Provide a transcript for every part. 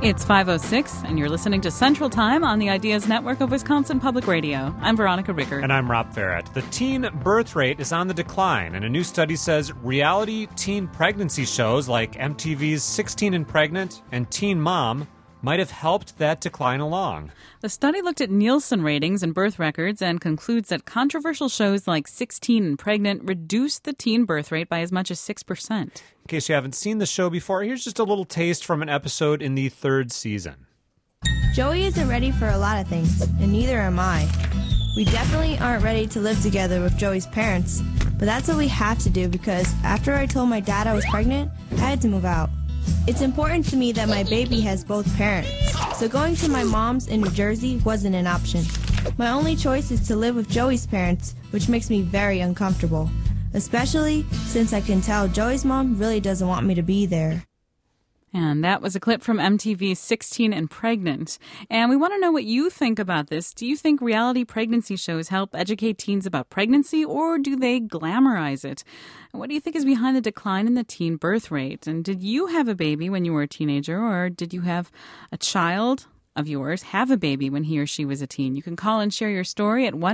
It's 5:06, and you're listening to Central Time on the Ideas Network of Wisconsin Public Radio. I'm Veronica Rickert. And I'm Rob Farrett. The teen birth rate is on the decline, and a new study says reality teen pregnancy shows like MTV's 16 and Pregnant and Teen Mom might have helped that decline along. The study looked at Nielsen ratings and birth records and concludes that controversial shows like 16 and Pregnant reduced the teen birth rate by as much as 6%. In case you haven't seen the show before, here's just a little taste from an episode in the third season. Joey isn't ready for a lot of things, and neither am I. We definitely aren't ready to live together with Joey's parents, but that's what we have to do because after I told my dad I was pregnant, I had to move out. It's important to me that my baby has both parents, so going to my mom's in New Jersey wasn't an option. My only choice is to live with Joey's parents, which makes me very uncomfortable, especially since I can tell Joey's mom really doesn't want me to be there. And that was a clip from MTV's 16 and Pregnant. And we want to know what you think about this. Do you think reality pregnancy shows help educate teens about pregnancy, or do they glamorize it? What do you think is behind the decline in the teen birth rate? And did you have a baby when you were a teenager, or did you have a child of yours have a baby when he or she was a teen? You can call and share your story at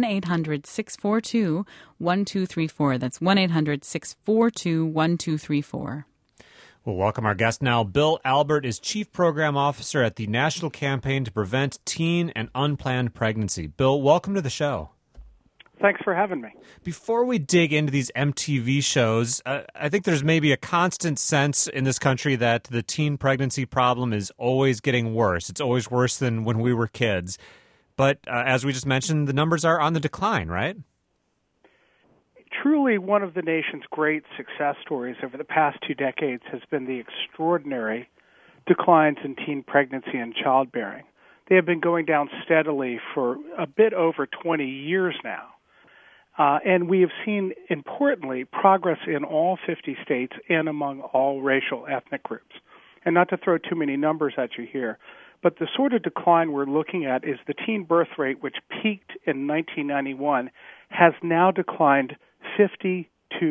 1-800-642-1234. That's 1-800-642-1234. We'll welcome our guest now. Bill Albert is Chief Program Officer at the National Campaign to Prevent Teen and Unplanned Pregnancy. Bill, welcome to the show. Thanks for having me. Before we dig into these MTV shows, I think there's maybe a constant sense in this country that the teen pregnancy problem is always getting worse. It's always worse than when we were kids. But as we just mentioned, the numbers are on the decline, right? Truly, one of the nation's great success stories over the past 2 decades has been the extraordinary declines in teen pregnancy and childbearing. They have been going down steadily for a bit over 20 years now. And we have seen, importantly, progress in all 50 states and among all racial ethnic groups. And not to throw too many numbers at you here, but the sort of decline we're looking at is the teen birth rate, which peaked in 1991, has now declined 52%.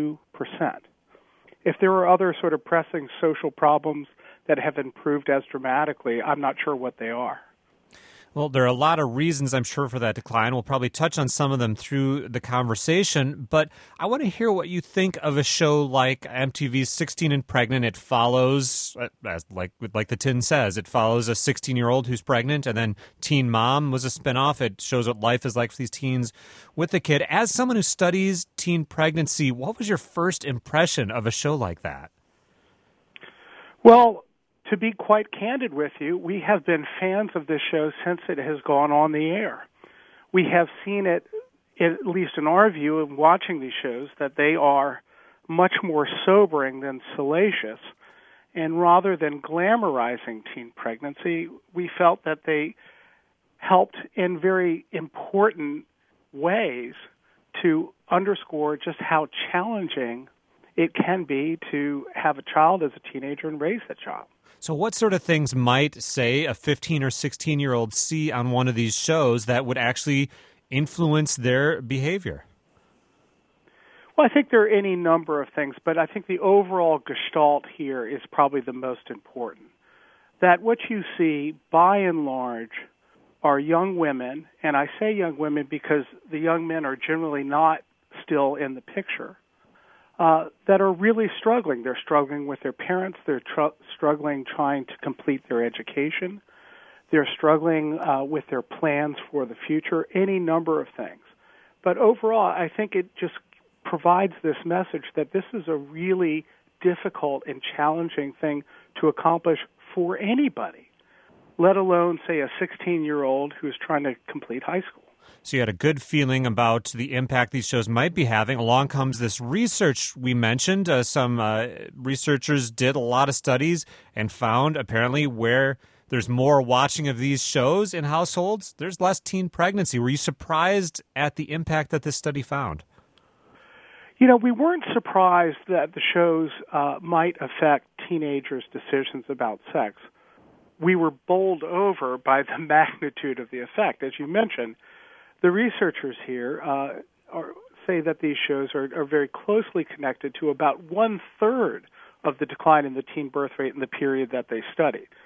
If there are other sort of pressing social problems that have improved as dramatically, I'm not sure what they are. Well, there are a lot of reasons, I'm sure, for that decline. We'll probably touch on some of them through the conversation, but I want to hear what you think of a show like MTV's 16 and Pregnant. It follows, like the tin says, it follows a 16-year-old who's pregnant, and then Teen Mom was a spinoff. It shows what life is like for these teens with a kid. As someone who studies teen pregnancy, what was your first impression of a show like that? Well, to be quite candid with you, we have been fans of this show since it has gone on the air. We have seen it, at least in our view of watching these shows, that they are much more sobering than salacious. And rather than glamorizing teen pregnancy, we felt that they helped in very important ways to underscore just how challenging it can be to have a child as a teenager and raise that child. So what sort of things might, say, a 15 or 16-year-old see on one of these shows that would actually influence their behavior? Well, I think there are any number of things, but I think the overall gestalt here is probably the most important. That what you see, by and large, are young women, and I say young women because the young men are generally not still in the picture, that are really struggling. They're struggling with their parents. They're struggling trying to complete their education. They're struggling with their plans for the future, any number of things. But overall, I think it just provides this message that this is a really difficult and challenging thing to accomplish for anybody, let alone, say, a 16-year-old who's trying to complete high school. So you had a good feeling about the impact these shows might be having. Along comes this research we mentioned. Some researchers did a lot of studies and found apparently where there's more watching of these shows in households, there's less teen pregnancy. Were you surprised at the impact that this study found? You know, we weren't surprised that the shows might affect teenagers' decisions about sex. We were bowled over by the magnitude of the effect. As you mentioned, the researchers here say that these shows are very closely connected to about 1/3 of the decline in the teen birth rate in the period that they studied.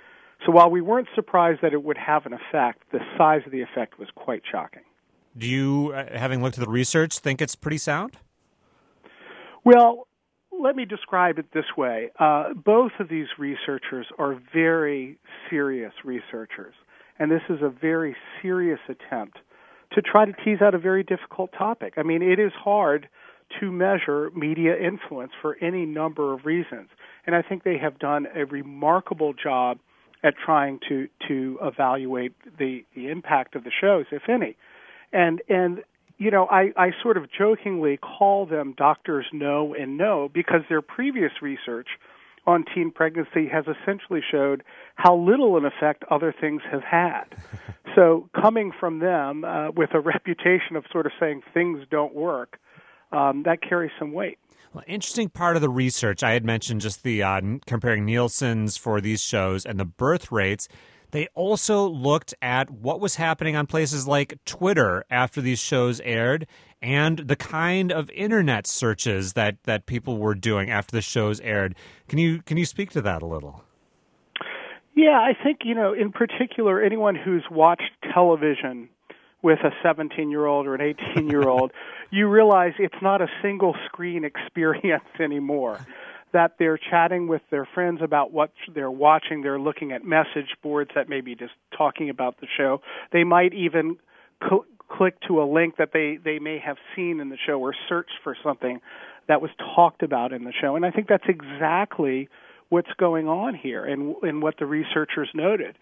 So while we weren't surprised that it would have an effect, the size of the effect was quite shocking. Do you, having looked at the research, think it's pretty sound? Well, let me describe it this way. Both of these researchers are very serious researchers, and this is a very serious attempt to try to tease out a very difficult topic. I mean, it is hard to measure media influence for any number of reasons, and I think they have done a remarkable job at trying to evaluate the impact of the shows, if any. And you know, I sort of jokingly call them doctors know and know because their previous research on teen pregnancy has essentially showed how little an effect other things have had. So coming from them with a reputation of sort of saying things don't work, that carries some weight. Well, interesting part of the research, I had mentioned just the comparing Nielsen's for these shows and the birth rates. They also looked at what was happening on places like Twitter after these shows aired and the kind of internet searches that people were doing after the shows aired. Can you speak to that a little? Yeah, I think, you know, in particular, anyone who's watched television with a 17-year-old or an 18-year-old, you realize it's not a single-screen experience anymore, that they're chatting with their friends about what they're watching. They're looking at message boards that may be just talking about the show. They might even click to a link that they may have seen in the show or search for something that was talked about in the show. And I think that's exactly what's going on here and what the researchers noted.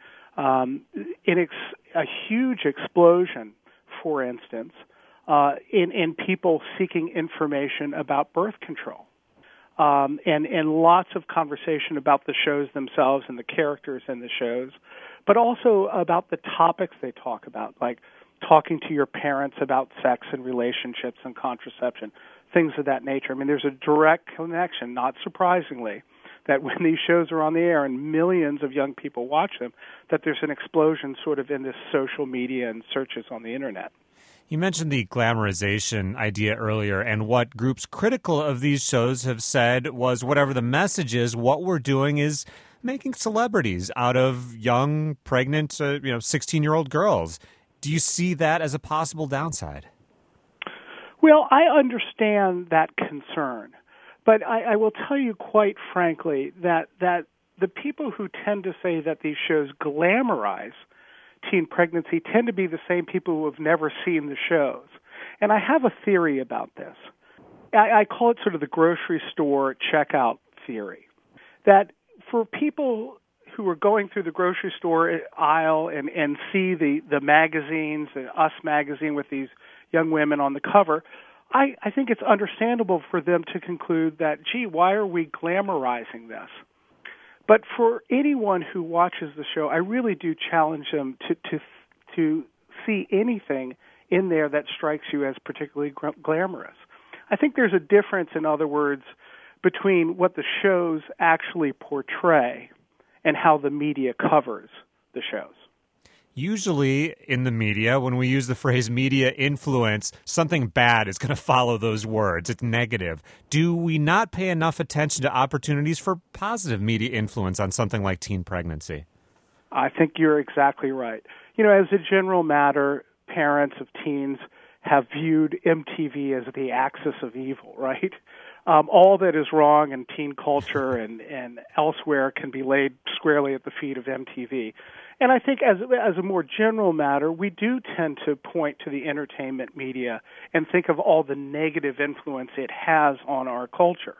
A huge explosion, for instance, in people seeking information about birth control. And lots of conversation about the shows themselves and the characters in the shows, but also about the topics they talk about, like talking to your parents about sex and relationships and contraception, things of that nature. I mean, there's a direct connection, not surprisingly, that when these shows are on the air and millions of young people watch them, that there's an explosion sort of in this social media and searches on the internet. You mentioned the glamorization idea earlier, and what groups critical of these shows have said was whatever the message is, what we're doing is making celebrities out of young, pregnant, 16-year-old girls. Do you see that as a possible downside? Well, I understand that concern, but I will tell you quite frankly that the people who tend to say that these shows glamorize teen pregnancy tend to be the same people who have never seen the shows. And I have a theory about this. I call it sort of the grocery store checkout theory, that for people who are going through the grocery store aisle and see the magazines, the Us magazine with these young women on the cover, I think it's understandable for them to conclude that, gee, why are we glamorizing this? But for anyone who watches the show, I really do challenge them to see anything in there that strikes you as particularly glamorous. I think there's a difference, in other words, between what the shows actually portray and how the media covers the shows. Usually in the media, when we use the phrase media influence, something bad is going to follow those words. It's negative. Do we not pay enough attention to opportunities for positive media influence on something like teen pregnancy? I think you're exactly right. You know, as a general matter, parents of teens have viewed MTV as the axis of evil, right? All that is wrong in teen culture and elsewhere can be laid squarely at the feet of MTV. And I think as a more general matter, we do tend to point to the entertainment media and think of all the negative influence it has on our culture.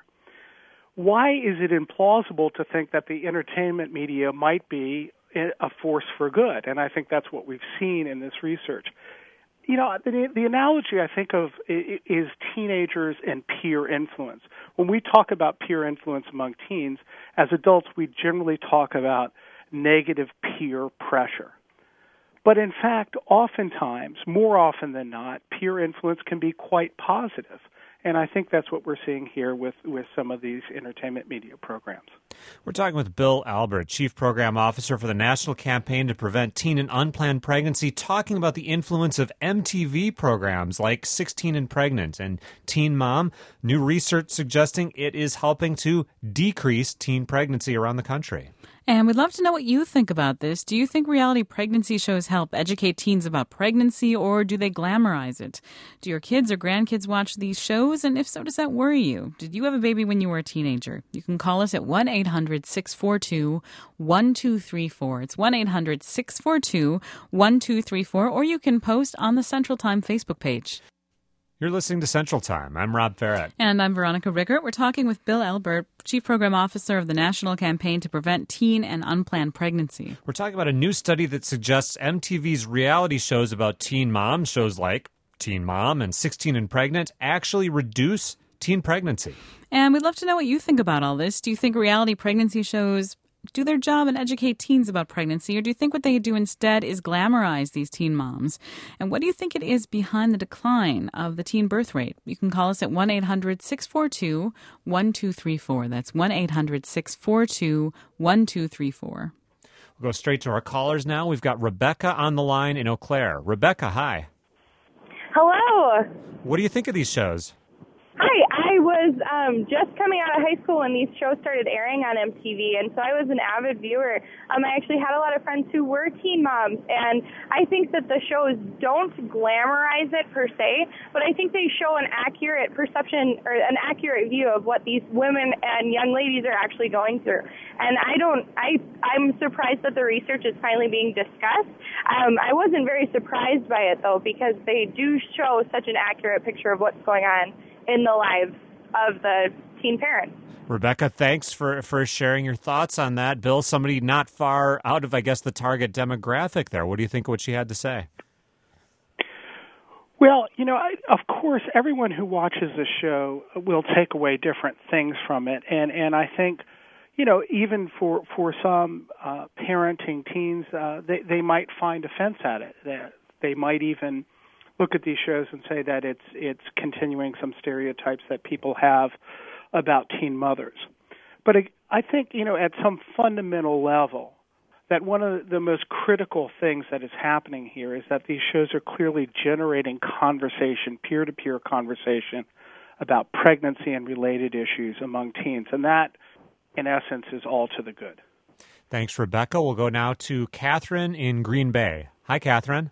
Why is it implausible to think that the entertainment media might be a force for good? And I think that's what we've seen in this research. You know, the analogy I think of is teenagers and peer influence. When we talk about peer influence among teens, as adults, we generally talk about negative peer pressure. But in fact, oftentimes, more often than not, peer influence can be quite positive. And I think that's what we're seeing here with some of these entertainment media programs. We're talking with Bill Albert, Chief Program Officer for the National Campaign to Prevent Teen and Unplanned Pregnancy, talking about the influence of MTV programs like 16 and Pregnant and Teen Mom. New research suggesting it is helping to decrease teen pregnancy around the country. And we'd love to know what you think about this. Do you think reality pregnancy shows help educate teens about pregnancy, or do they glamorize it? Do your kids or grandkids watch these shows? And if so, does that worry you? Did you have a baby when you were a teenager? You can call us at 1-800-642-1234. It's 1-800-642-1234, or you can post on the Central Time Facebook page. You're listening to Central Time. I'm Rob Farrett. And I'm Veronica Rickert. We're talking with Bill Elbert, Chief Program Officer of the National Campaign to Prevent Teen and Unplanned Pregnancy. We're talking about a new study that suggests MTV's reality shows about teen moms, shows like Teen Mom and 16 and Pregnant, actually reduce teen pregnancy. And we'd love to know what you think about all this. Do you think reality pregnancy shows do their job and educate teens about pregnancy, or do you think what they do instead is glamorize these teen moms? And what do you think it is behind the decline of the teen birth rate? You can call us at 1-800-642-1234. That's 1-800-642-1234. We'll go straight to our callers now. We've got Rebecca on the line in Eau Claire. Rebecca, hi. Hello. What do you think of these shows? Hi, I was just coming out of high school when these shows started airing on MTV, and so I was an avid viewer. I actually had a lot of friends who were teen moms, and I think that the shows don't glamorize it per se, but I think they show an accurate perception or an accurate view of what these women and young ladies are actually going through. And I'm surprised that the research is finally being discussed. I wasn't very surprised by it, though, because they do show such an accurate picture of what's going on in the lives of the teen parents. Rebecca, thanks for sharing your thoughts on that. Bill, somebody not far out of, I guess, the target demographic there. What do you think of what she had to say? Well, of course, everyone who watches the show will take away different things from it. And I think, even for some parenting teens, they might find offense at it. They might even look at these shows and say that it's continuing some stereotypes that people have about teen mothers. But I think, at some fundamental level, that one of the most critical things that is happening here is that these shows are clearly generating conversation, peer-to-peer conversation about pregnancy and related issues among teens. And that, in essence, is all to the good. Thanks, Rebecca. We'll go now to Catherine in Green Bay. Hi, Catherine.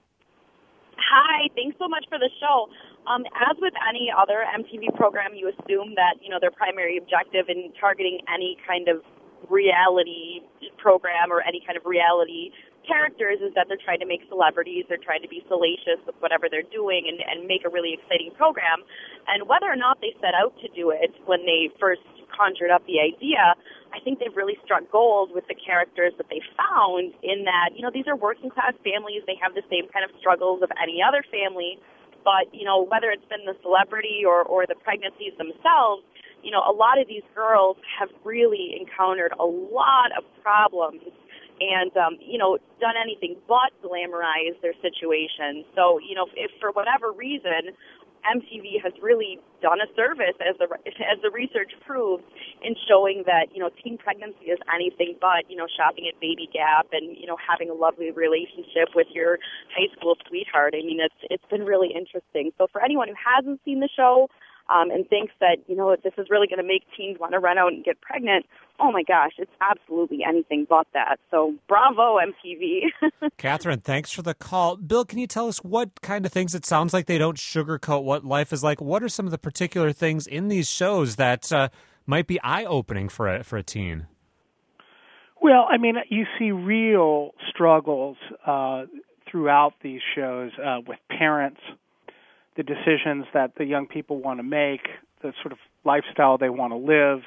Hi, thanks so much for the show. As with any other MTV program, you assume that, their primary objective in targeting any kind of reality program or any kind of reality characters is that they're trying to make celebrities, they're trying to be salacious with whatever they're doing and make a really exciting program. And whether or not they set out to do it when they first conjured up the idea, I think they've really struck gold with the characters that they found in that, these are working class families. They have the same kind of struggles of any other family. But, whether it's been the celebrity or the pregnancies themselves, a lot of these girls have really encountered a lot of problems and, done anything but glamorize their situation. So, if for whatever reason MTV has really done a service, as the research proves, in showing that, teen pregnancy is anything but, shopping at Baby Gap and, having a lovely relationship with your high school sweetheart. I mean, it's been really interesting. So for anyone who hasn't seen the show and thinks that, this is really going to make teens want to run out and get pregnant, oh my gosh, it's absolutely anything but that. So bravo, MTV. Catherine, thanks for the call. Bill, can you tell us what kind of things, it sounds like they don't sugarcoat what life is like. What are some of the particular things in these shows that might be eye-opening for a teen? Well, I mean, you see real struggles throughout these shows with parents, the decisions that the young people want to make, the sort of lifestyle they want to live,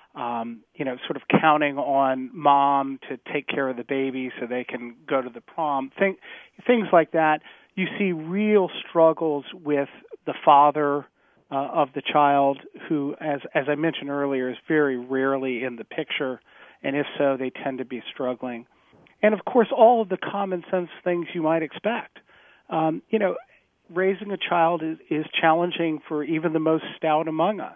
sort of counting on mom to take care of the baby so they can go to the prom, things like that. You see real struggles with the father of the child who, as I mentioned earlier, is very rarely in the picture, and if so, they tend to be struggling. And, of course, all of the common sense things you might expect. Raising a child is challenging for even the most stout among us.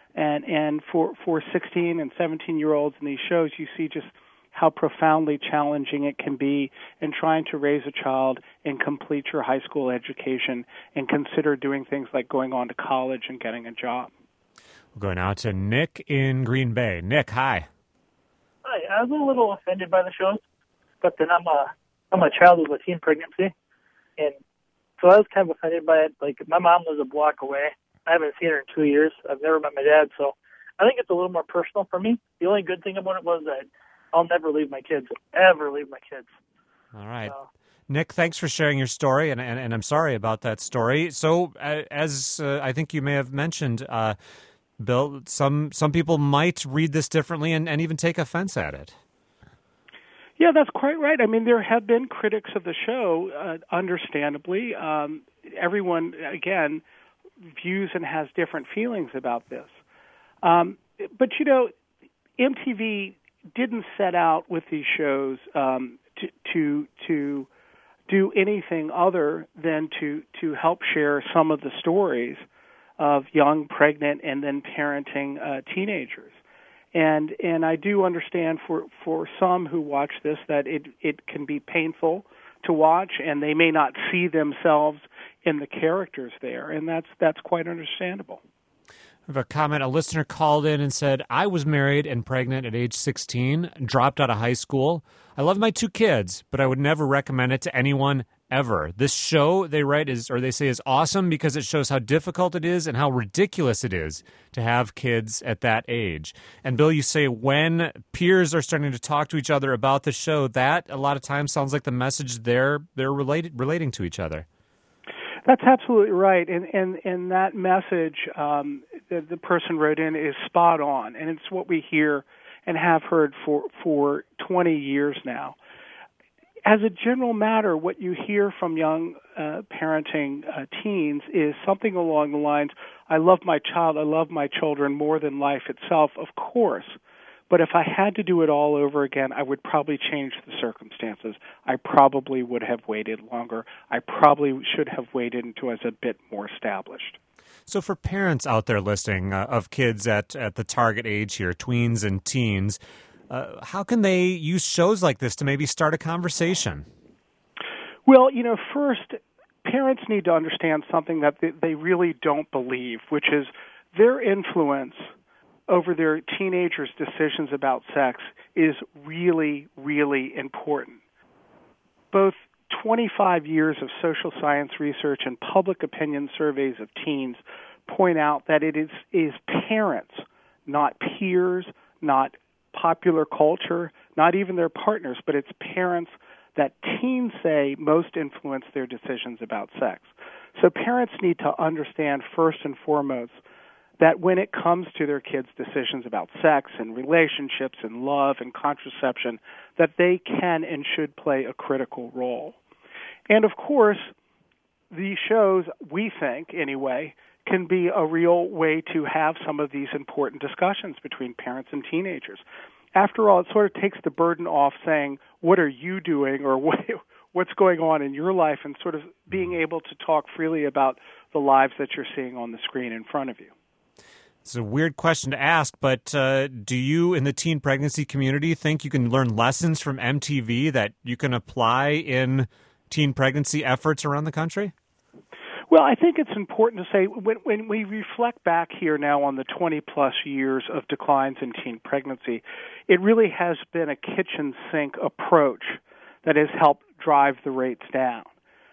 And for 16 and 17-year-olds in these shows, you see just how profoundly challenging it can be in trying to raise a child and complete your high school education and consider doing things like going on to college and getting a job. We'll go now to Nick in Green Bay. Nick, hi. Hi, I was a little offended by the shows, but then I'm a child with a teen pregnancy, and so I was kind of offended by it. Like, my mom lives a block away. I haven't seen her in 2 years. I've never met my dad, so I think it's a little more personal for me. The only good thing about it was that I'll never leave my kids, ever leave my kids. All right. Nick, thanks for sharing your story, and I'm sorry about that story. So, as I think you may have mentioned, Bill, some people might read this differently and even take offense at it. Yeah, that's quite right. I mean, there have been critics of the show, understandably. Everyone, again, views and has different feelings about this. But, you know, MTV didn't set out with these shows to do anything other than to help share some of the stories of young, pregnant, and then parenting teenagers. And I do understand for some who watch this that it can be painful to watch, and they may not see themselves in the characters there, and that's quite understandable. I have a comment. A listener called in and said, I was married and pregnant at age 16, dropped out of high school. I love my 2 kids, but I would never recommend it to anyone ever. This show, they write, is awesome because it shows how difficult it is and how ridiculous it is to have kids at that age. And Bill, you say when peers are starting to talk to each other about the show, that a lot of times sounds like the message they're relating to each other. That's absolutely right, and that message that the person wrote in is spot on, and it's what we hear and have heard for 20 years now. As a general matter, what you hear from young parenting teens is something along the lines, I love my child, I love my children more than life itself, of course. But if I had to do it all over again, I would probably change the circumstances. I probably would have waited longer. I probably should have waited until I was a bit more established. So for parents out there listening of kids at the target age here, tweens and teens, how can they use shows like this to maybe start a conversation? Well, you know, first, parents need to understand something that they really don't believe, which is their influence over their teenagers' decisions about sex is really, really important. Both 25 years of social science research and public opinion surveys of teens point out that it is parents, not peers, not popular culture, not even their partners, but it's parents that teens say most influence their decisions about sex. So parents need to understand first and foremost that when it comes to their kids' decisions about sex and relationships and love and contraception, that they can and should play a critical role. And of course, these shows, we think anyway, can be a real way to have some of these important discussions between parents and teenagers. After all, it sort of takes the burden off saying, what are you doing or what's going on in your life, and sort of being able to talk freely about the lives that you're seeing on the screen in front of you. It's a weird question to ask, but do you in the teen pregnancy community think you can learn lessons from MTV that you can apply in teen pregnancy efforts around the country? Well, I think it's important to say when we reflect back here now on the 20-plus years of declines in teen pregnancy, it really has been a kitchen sink approach that has helped drive the rates down.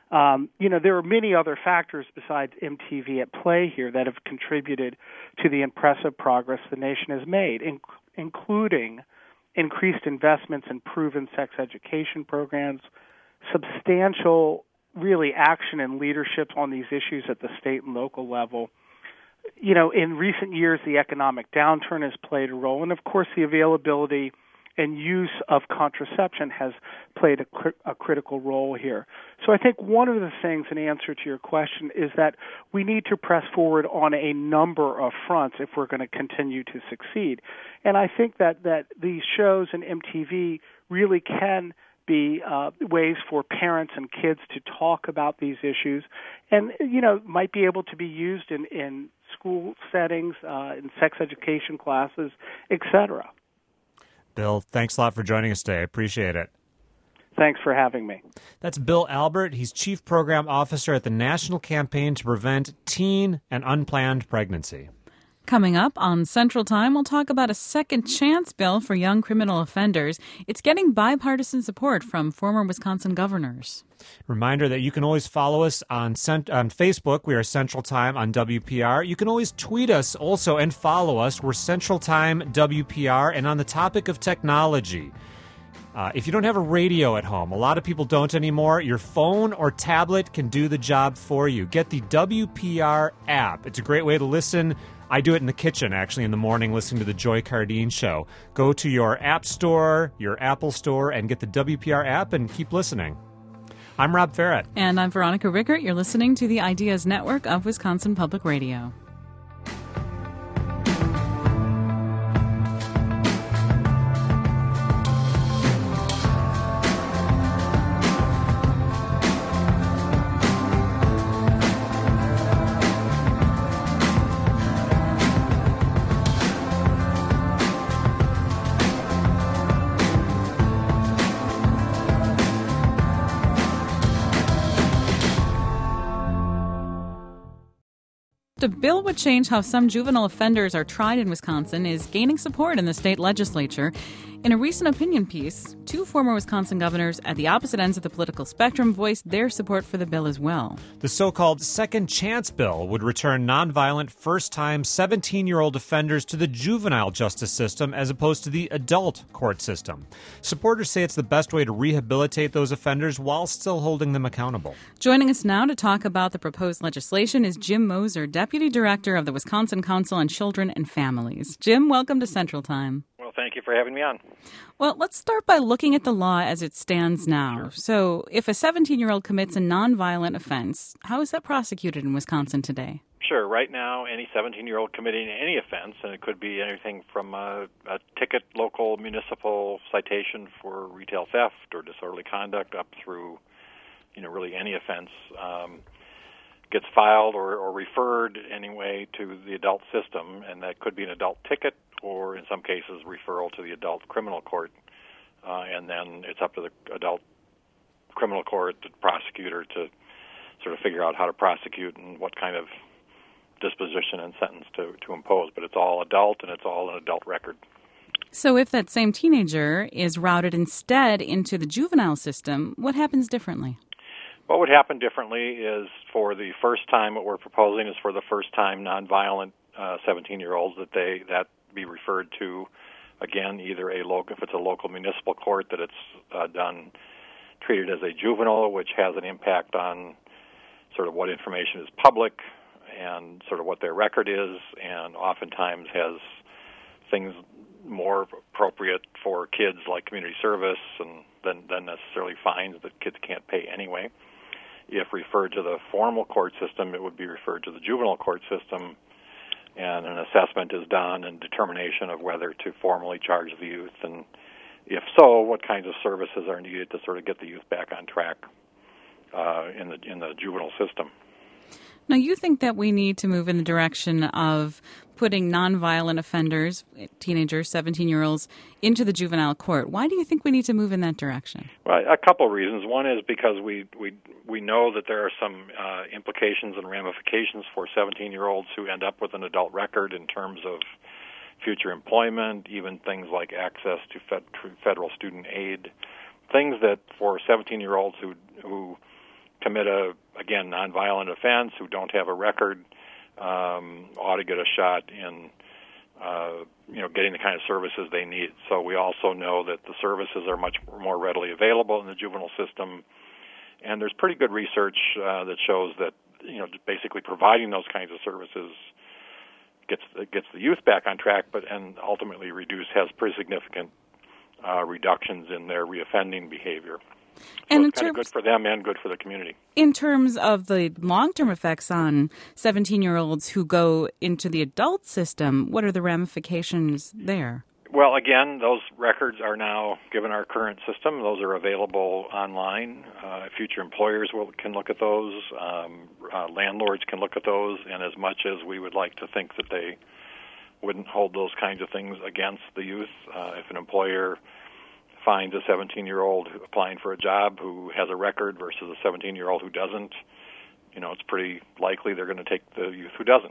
There are many other factors besides MTV at play here that have contributed to the impressive progress the nation has made, including increased investments in proven sex education programs, substantial really action and leadership on these issues at the state and local level. You know, in recent years, the economic downturn has played a role, and of course the availability and use of contraception has played a critical role here. So I think one of the things in answer to your question is that we need to press forward on a number of fronts if we're going to continue to succeed. And I think that these shows and MTV really can be ways for parents and kids to talk about these issues and, might be able to be used in school settings, in sex education classes, et cetera. Bill, thanks a lot for joining us today. I appreciate it. Thanks for having me. That's Bill Albert. He's Chief Program Officer at the National Campaign to Prevent Teen and Unplanned Pregnancy. Coming up on Central Time, we'll talk about a second chance bill for young criminal offenders. It's getting bipartisan support from former Wisconsin governors. Reminder that you can always follow us on Facebook. We are Central Time on WPR. You can always tweet us also and follow us. We're Central Time WPR. And on the topic of technology, if you don't have a radio at home, a lot of people don't anymore, your phone or tablet can do the job for you. Get the WPR app. It's a great way to listen. I do it in the kitchen, actually, in the morning, listening to the Joy Cardine Show. Go to your app store, your Apple store, and get the WPR app and keep listening. I'm Rob Farrett. And I'm Veronica Rickert. You're listening to the Ideas Network of Wisconsin Public Radio. A bill would change how some juvenile offenders are tried in Wisconsin is gaining support in the state legislature. In a recent opinion piece, two former Wisconsin governors at the opposite ends of the political spectrum voiced their support for the bill as well. The so-called Second Chance Bill would return nonviolent, first-time 17-year-old offenders to the juvenile justice system as opposed to the adult court system. Supporters say it's the best way to rehabilitate those offenders while still holding them accountable. Joining us now to talk about the proposed legislation is Jim Moser, Deputy Director of the Wisconsin Council on Children and Families. Jim, welcome to Central Time. Well, thank you for having me on. Well, let's start by looking at the law as it stands now. Sure. So if a 17-year-old commits a nonviolent offense, how is that prosecuted in Wisconsin today? Sure. Right now, any 17-year-old committing any offense, and it could be anything from a ticket, local, municipal citation for retail theft or disorderly conduct up through, really any offense, gets filed or referred anyway to the adult system, and that could be an adult ticket or, in some cases, referral to the adult criminal court. And then it's up to the adult criminal court, the prosecutor, to sort of figure out how to prosecute and what kind of disposition and sentence to impose. But it's all adult, and it's all an adult record. So if that same teenager is routed instead into the juvenile system, what happens differently? What would happen differently is for the first time, what we're proposing is for the first time nonviolent 17-year-olds that be referred to, again, either if it's a local municipal court, that it's treated as a juvenile, which has an impact on sort of what information is public and sort of what their record is, and oftentimes has things more appropriate for kids like community service and than necessarily fines that kids can't pay anyway. If referred to the formal court system, it would be referred to the juvenile court system, and an assessment is done and determination of whether to formally charge the youth, and if so, what kinds of services are needed to sort of get the youth back on track in the juvenile system. Now, you think that we need to move in the direction of putting nonviolent offenders, teenagers, 17-year-olds, into the juvenile court. Why do you think we need to move in that direction? Well, a couple of reasons. One is because we know that there are some implications and ramifications for 17-year-olds who end up with an adult record in terms of future employment, even things like access to federal student aid, things that for 17-year-olds who commit a nonviolent offense, who don't have a record, ought to get a shot in getting the kind of services they need. So we also know that the services are much more readily available in the juvenile system, and there's pretty good research that shows that basically providing those kinds of services gets the youth back on track, and ultimately has pretty significant reductions in their reoffending behavior. So and it's kind of good for them and good for the community. In terms of the long-term effects on 17-year-olds who go into the adult system, what are the ramifications there? Well, again, those records are now, given our current system, those are available online. Future employers can look at those. Landlords can look at those. And as much as we would like to think that they wouldn't hold those kinds of things against the youth, if an employer finds a 17-year-old applying for a job who has a record versus a 17-year-old who doesn't, it's pretty likely they're going to take the youth who doesn't.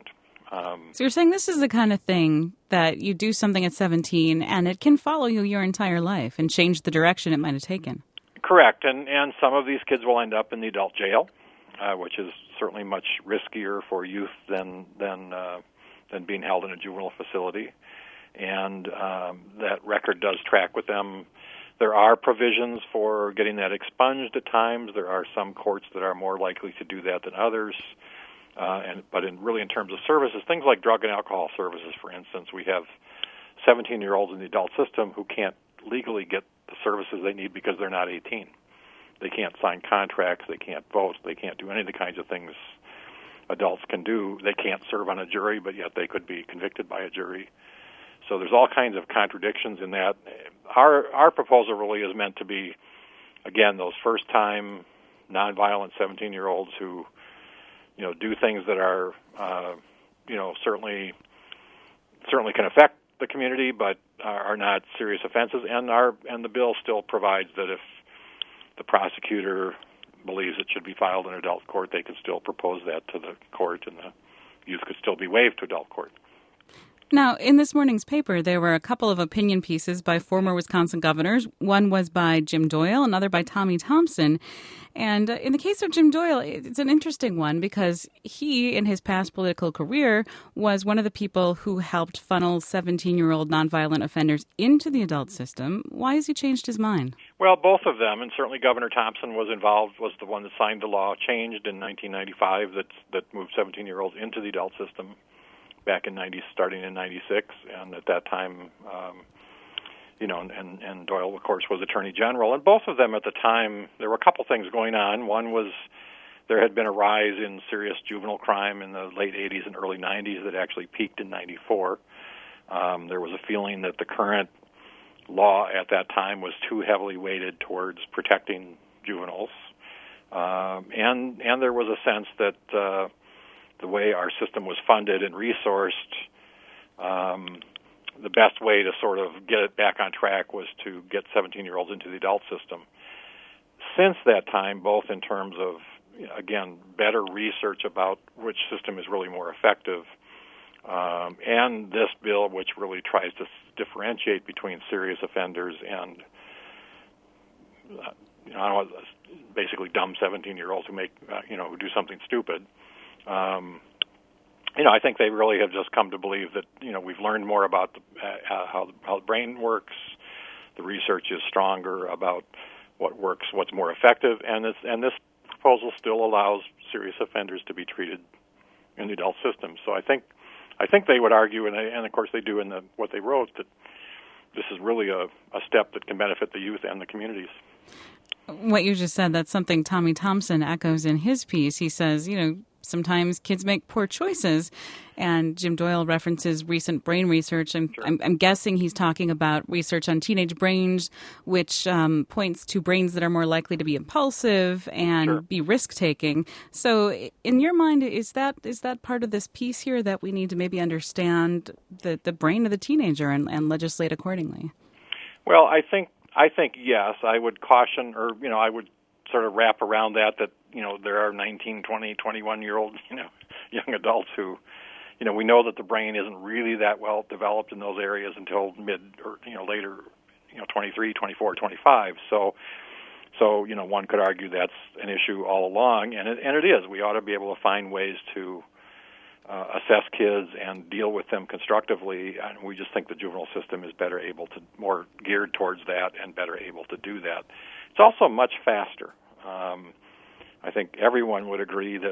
So you're saying this is the kind of thing that you do something at 17 and it can follow you your entire life and change the direction it might have taken. Correct, and some of these kids will end up in the adult jail, which is certainly much riskier for youth than being held in a juvenile facility, and that record does track with them. There are provisions for getting that expunged at times. There are some courts that are more likely to do that than others. But in terms of services, things like drug and alcohol services, for instance, we have 17-year-olds in the adult system who can't legally get the services they need because they're not 18. They can't sign contracts, they can't vote, they can't do any of the kinds of things adults can do. They can't serve on a jury, but yet they could be convicted by a jury. So there's all kinds of contradictions in that. Our proposal really is meant to be, again, those first-time, nonviolent 17-year-olds who do things that are, certainly can affect the community, but are not serious offenses. And the bill still provides that if the prosecutor believes it should be filed in adult court, they can still propose that to the court, and the youth could still be waived to adult court. Now, in this morning's paper, there were a couple of opinion pieces by former Wisconsin governors. One was by Jim Doyle, another by Tommy Thompson. And in the case of Jim Doyle, it's an interesting one because he, in his past political career, was one of the people who helped funnel 17-year-old nonviolent offenders into the adult system. Why has he changed his mind? Well, both of them, and certainly Governor Thompson was involved, was the one that signed the law, changed in 1995, that moved 17-year-olds into the adult system back in starting in 96, and at that time, and Doyle, of course, was Attorney General. And both of them at the time, there were a couple things going on. One was there had been a rise in serious juvenile crime in the late 80s and early 90s that actually peaked in 94. There was a feeling that the current law at that time was too heavily weighted towards protecting juveniles. And there was a sense that the way our system was funded and resourced, the best way to sort of get it back on track was to get 17-year-olds into the adult system. Since that time, both in terms of, again, better research about which system is really more effective, and this bill, which really tries to differentiate between serious offenders and, basically dumb 17-year-olds who who do something stupid. I think they really have just come to believe that, we've learned more about how the brain works. The research is stronger about what works, what's more effective, and this proposal still allows serious offenders to be treated in the adult system. So I think they would argue, and of course they do in what they wrote, that this is really a step that can benefit the youth and the communities. What you just said, that's something Tommy Thompson echoes in his piece. He says, sometimes kids make poor choices, and Jim Doyle references recent brain research. I'm guessing he's talking about research on teenage brains, which points to brains that are more likely to be impulsive and be risk-taking. So in your mind, is that part of this piece here, that we need to maybe understand the brain of the teenager and legislate accordingly? Well, I think yes. I would caution, or I would sort of wrap around that there are 19, 20, 21-year-old, young adults who, we know that the brain isn't really that well developed in those areas until mid or, later, 23, 24, 25. So, one could argue that's an issue all along, and it is. We ought to be able to find ways to assess kids and deal with them constructively, and we just think the juvenile system is better able to, more geared towards that and better able to do that. It's also much faster. I think everyone would agree that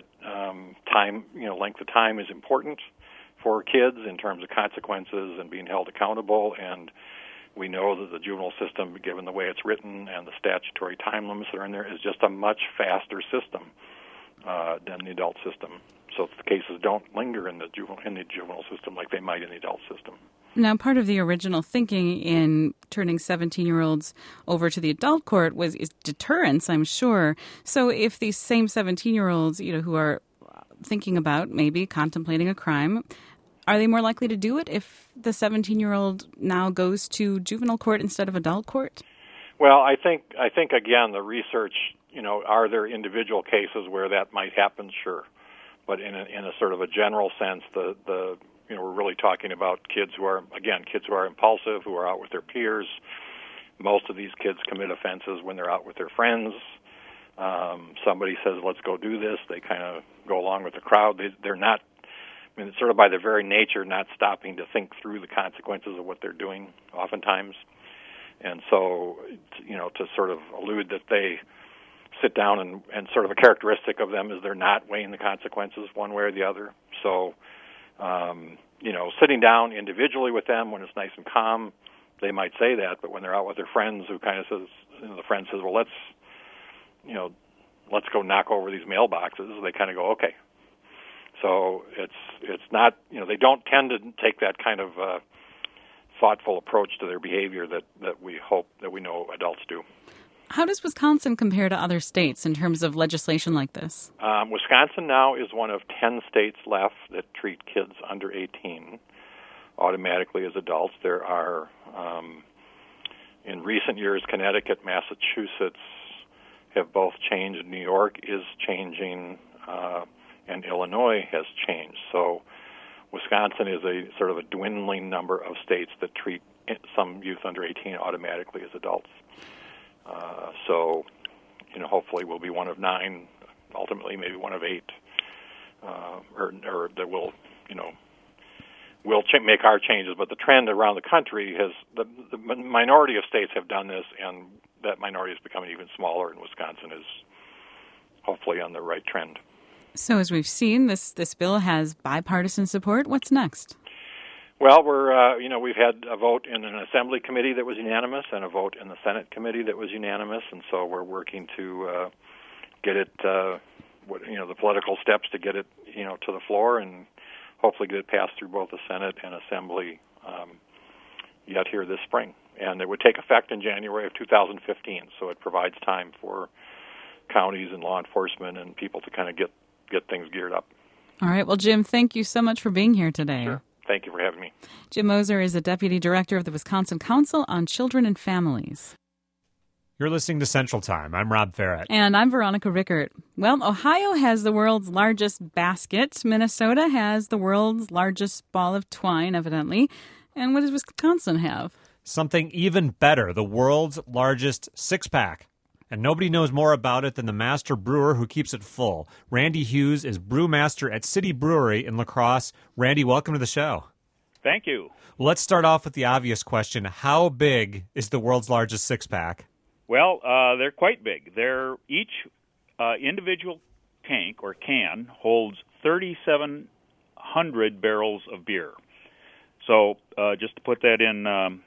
length of time is important for kids in terms of consequences and being held accountable, and we know that the juvenile system, given the way it's written and the statutory time limits that are in there, is just a much faster system than the adult system. So the cases don't linger in the juvenile system like they might in the adult system. Now, part of the original thinking in turning 17-year-olds over to the adult court is deterrence, I'm sure. So if these same 17-year-olds, who are thinking about maybe contemplating a crime, are they more likely to do it if the 17-year-old now goes to juvenile court instead of adult court? Well, I think again, the research, are there individual cases where that might happen? Sure. but in a sort of a general sense, we're really talking about kids who are impulsive, who are out with their peers. Most of these kids commit offenses when they're out with their friends. Somebody says, let's go do this. They kind of go along with the crowd. They're not, sort of by their very nature, not stopping to think through the consequences of what they're doing oftentimes. And so, to sort of allude that they sit down and sort of a characteristic of them is they're not weighing the consequences one way or the other. So, sitting down individually with them when it's nice and calm, they might say that, but when they're out with their friends who kind of says, the friend says, well, let's go knock over these mailboxes, they kind of go, okay. So it's not, they don't tend to take that kind of thoughtful approach to their behavior that we know adults do. How does Wisconsin compare to other states in terms of legislation like this? Wisconsin now is one of 10 states left that treat kids under 18 automatically as adults. There are, in recent years, Connecticut, Massachusetts have both changed. New York is changing, and Illinois has changed. So Wisconsin is a sort of a dwindling number of states that treat some youth under 18 automatically as adults. Hopefully we'll be one of 9, ultimately maybe one of 8, or that will make our changes. But the trend around the country has, the minority of states have done this, and that minority is becoming even smaller, and Wisconsin is hopefully on the right trend. So as we've seen, this bill has bipartisan support. What's next? Well, we've had a vote in an Assembly committee that was unanimous and a vote in the Senate committee that was unanimous, and so we're working to get it, the political steps to get it, to the floor and hopefully get it passed through both the Senate and Assembly yet here this spring. And it would take effect in January of 2015, so it provides time for counties and law enforcement and people to kind of get things geared up. All right. Well, Jim, thank you so much for being here today. Sure. Thank you for having me. Jim Moser is a deputy director of the Wisconsin Council on Children and Families. You're listening to Central Time. I'm Rob Farrett. And I'm Veronica Rickert. Well, Ohio has the world's largest basket. Minnesota has the world's largest ball of twine, evidently. And what does Wisconsin have? Something even better, the world's largest six-pack. And nobody knows more about it than the master brewer who keeps it full. Randy Hughes is brewmaster at City Brewery in La Crosse. Randy, welcome to the show. Thank you. Well, let's start off with the obvious question. How big is the world's largest six-pack? Well, they're quite big. Each individual tank or can holds 3,700 barrels of beer. So just to put that in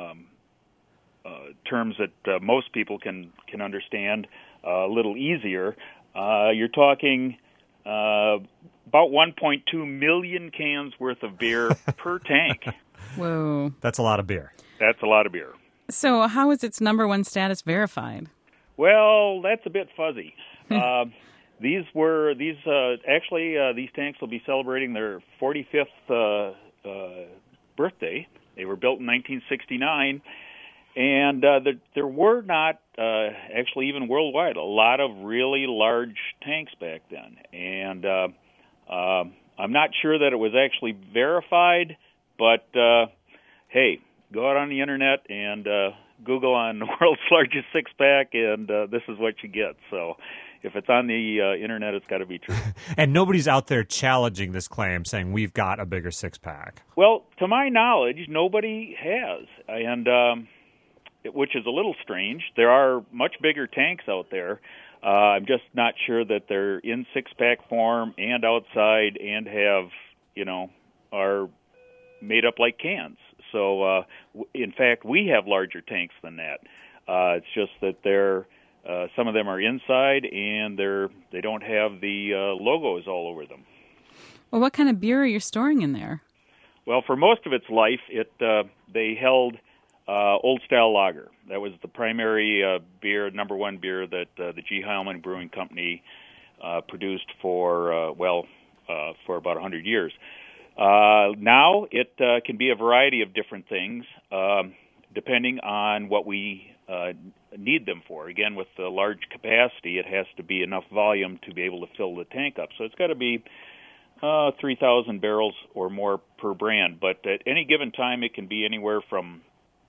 terms that most people can understand a little easier, you're talking about 1.2 million cans worth of beer per tank. Whoa. That's a lot of beer. That's a lot of beer. So how is its number one status verified? Well, that's a bit fuzzy. These tanks will be celebrating their 45th birthday. They were built in 1969. And there were not, actually even worldwide, a lot of really large tanks back then. And I'm not sure that it was actually verified, but hey, go out on the Internet and Google on the world's largest six-pack, and this is what you get. So if it's on the Internet, it's got to be true. And nobody's out there challenging this claim, saying we've got a bigger six-pack. Well, to my knowledge, nobody has. And which is a little strange. There are much bigger tanks out there. I'm just not sure that they're in six-pack form and outside and are made up like cans. So, in fact, we have larger tanks than that. It's just that some of them are inside and they don't have the logos all over them. Well, what kind of beer are you storing in there? Well, for most of its life, they held Old Style Lager. That was the primary number one beer that the G. Heilman Brewing Company produced for about 100 years. Now it can be a variety of different things, depending on what we need them for. Again, with the large capacity, it has to be enough volume to be able to fill the tank up. So it's got to be 3,000 barrels or more per brand. But at any given time, it can be anywhere from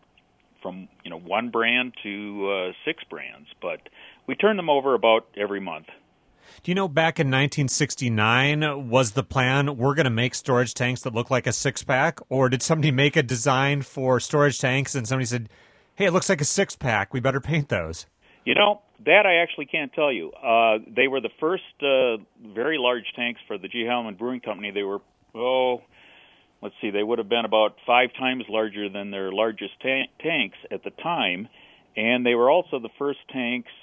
one brand to 6 brands. But we turn them over about every month. Do you know, back in 1969, was the plan, we're going to make storage tanks that look like a six-pack? Or did somebody make a design for storage tanks and somebody said, hey, it looks like a six-pack, we better paint those? You know, that I actually can't tell you. They were the first very large tanks for the G. Heilman Brewing Company. They were, they would have been about 5 times larger than their largest tanks at the time. And they were also the first tanks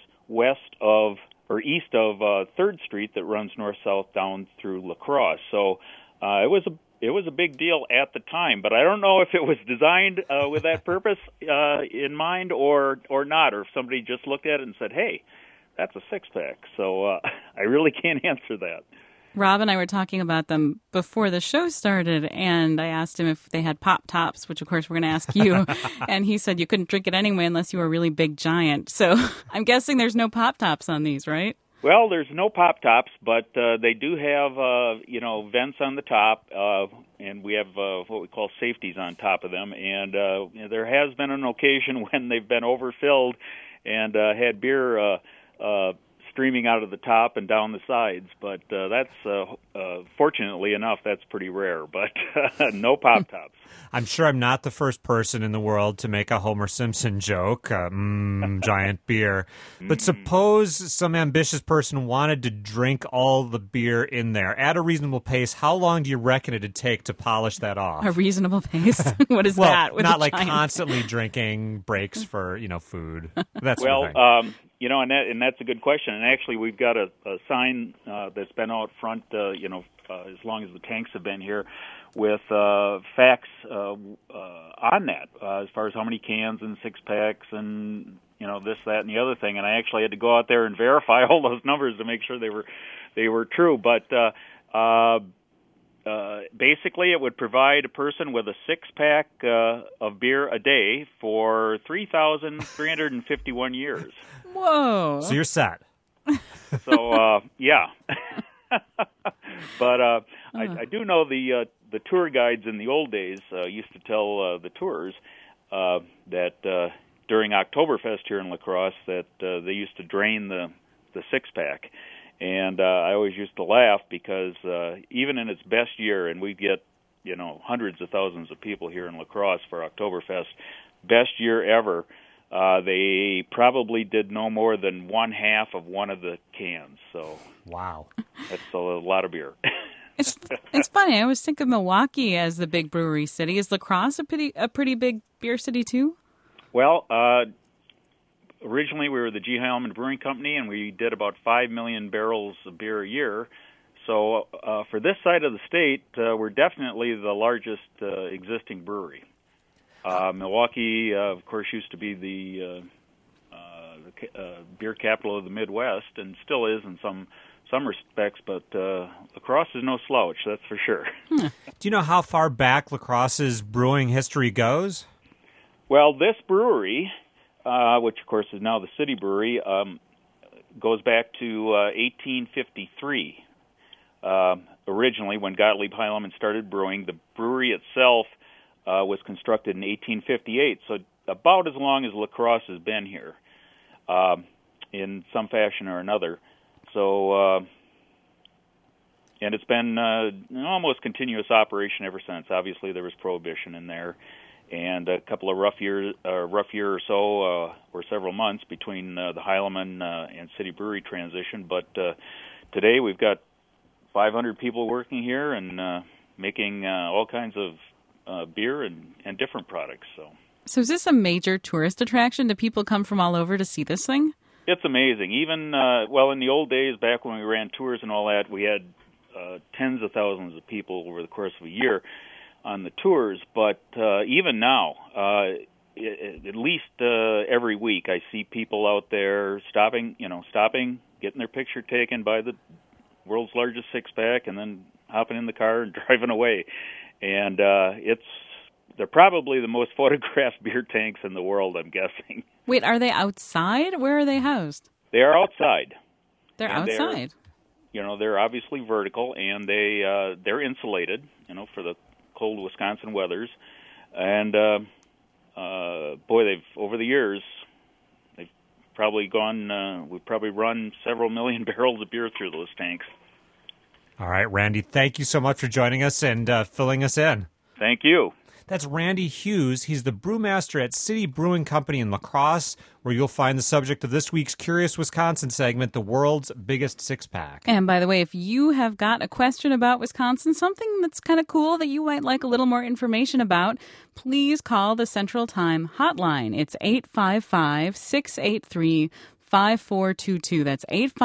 east of 3rd Street that runs north-south down through La Crosse. So it was a big deal at the time, but I don't know if it was designed with that purpose in mind or not, or if somebody just looked at it and said, hey, that's a six-pack. So I really can't answer that. Rob and I were talking about them before the show started, and I asked him if they had Pop Tops, which of course we're going to ask you, and he said you couldn't drink it anyway unless you were a really big giant. So I'm guessing there's no Pop Tops on these, right? Well, there's no Pop Tops, but they do have, vents on the top, and we have what we call safeties on top of them. And there has been an occasion when they've been overfilled and had beer streaming out of the top and down the sides. But that's, fortunately enough, that's pretty rare. But no Pop Tops. I'm sure I'm not the first person in the world to make a Homer Simpson joke, giant beer. But suppose some ambitious person wanted to drink all the beer in there at a reasonable pace. How long do you reckon it'd take to polish that off? A reasonable pace? What is well, that? With not a like giant... constantly drinking breaks for, food. That sort of thing. And that's a good question. And actually, we've got a sign that's been out front, as long as the tanks have been here, with facts on that, as far as how many cans and six-packs and, this, that, and the other thing. And I actually had to go out there and verify all those numbers to make sure they were true. But basically, it would provide a person with a six-pack of beer a day for 3,351 years. Whoa. So you're set. So, yeah. But I do know the tour guides in the old days used to tell the tours that during Oktoberfest here in La Crosse that they used to drain the six-pack. And I always used to laugh because even in its best year, and we get, hundreds of thousands of people here in La Crosse for Oktoberfest, best year ever, they probably did no more than 1/2 of one of the cans. So wow, that's a lot of beer. It's funny. I always think of Milwaukee as the big brewery city. Is La Crosse a pretty big beer city too? Well, originally we were the G. Heilman Brewing Company, and we did about 5 million barrels of beer a year. So for this side of the state, we're definitely the largest existing brewery. Milwaukee, of course, used to be the beer capital of the Midwest, and still is in some respects, but La Crosse is no slouch, that's for sure. Do you know how far back La Crosse's brewing history goes? Well, this brewery, which of course is now the City Brewery, goes back to 1853. Originally, when Gottlieb Heilemann started brewing, the brewery itself was constructed in 1858, so about as long as La Crosse has been here, in some fashion or another. So, and it's been almost continuous operation ever since. Obviously, there was Prohibition in there, and a couple of rough year or so, or several months between the Heilemann and City Brewery transition. But today we've got 500 people working here and making all kinds of beer and different products. So is this a major tourist attraction? Do people come from all over to see this thing? It's amazing. Even, in the old days, back when we ran tours and all that, we had tens of thousands of people over the course of a year on the tours. But even now, at least every week, I see people out there stopping, getting their picture taken by the world's largest six-pack, and then hopping in the car and driving away. And they're probably the most photographed beer tanks in the world, I'm guessing. Wait, are they outside? Where are they housed? They are outside. They're outside? they're obviously vertical, and they're insulated, for the cold Wisconsin weathers. And they've over the years, they've probably we've probably run several million barrels of beer through those tanks. All right, Randy, thank you so much for joining us and filling us in. Thank you. That's Randy Hughes. He's the brewmaster at City Brewing Company in La Crosse, where you'll find the subject of this week's Curious Wisconsin segment, the world's biggest six-pack. And by the way, if you have got a question about Wisconsin, something that's kind of cool that you might like a little more information about, please call the Central Time hotline. It's 855-683-5422. That's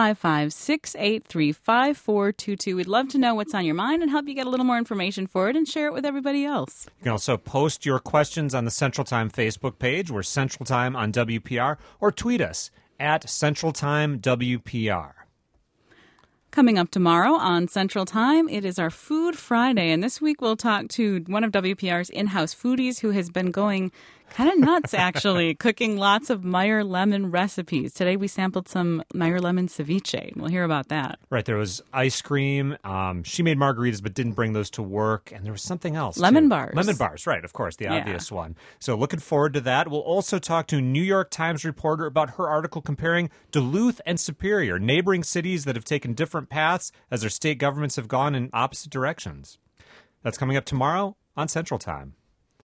855-683-5422. We'd love to know what's on your mind and help you get a little more information for it and share it with everybody else. You can also post your questions on the Central Time Facebook page. We're Central Time on WPR, or tweet us at Central Time WPR. Coming up tomorrow on Central Time, it is our Food Friday, and this week we'll talk to one of WPR's in-house foodies who has been going kind of nuts, actually, cooking lots of Meyer lemon recipes. Today we sampled some Meyer lemon ceviche, and we'll hear about that. Right, there was ice cream. She made margaritas but didn't bring those to work, and there was something else, Lemon too. bars. Lemon bars, right, of course, the obvious one. So looking forward to that. We'll also talk to a New York Times reporter about her article comparing Duluth and Superior, neighboring cities that have taken different paths as their state governments have gone in opposite directions. That's coming up tomorrow on Central Time.